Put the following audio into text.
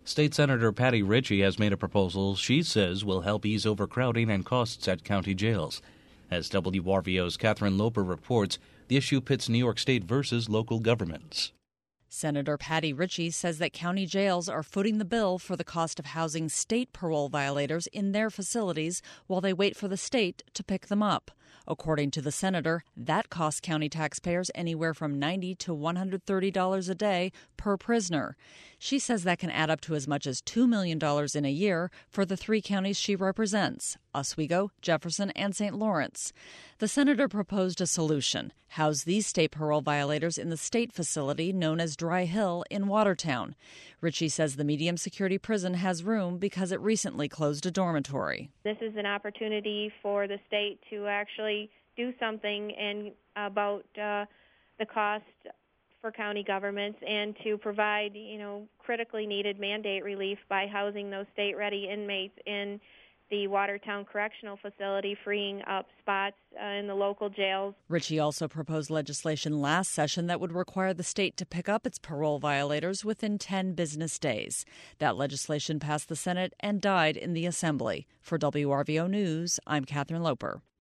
State Senator Patty Ritchie has made a proposal she says will help ease overcrowding and costs at county jails. As WRVO's Catherine Loper reports, the issue pits New York State versus local governments. Senator Patty Ritchie says that county jails are footing the bill for the cost of housing state parole violators in their facilities while they wait for the state to pick them up. According to the senator, that costs county taxpayers anywhere from $90 to $130 a day per prisoner. She says that can add up to as much as $2 million in a year for the three counties she represents, Oswego, Jefferson, and St. Lawrence. The senator proposed a solution: house these state parole violators in the state facility known as Dry Hill in Watertown. Ritchie says the medium security prison has room because it recently closed a dormitory. This is an opportunity for the state to actually do something about the cost for county governments and to provide, critically needed mandate relief by housing those state-ready inmates in the Watertown Correctional Facility, freeing up spots in the local jails. Ritchie also proposed legislation last session that would require the state to pick up its parole violators within 10 business days. That legislation passed the Senate and died in the Assembly. For WRVO News, I'm Catherine Loper.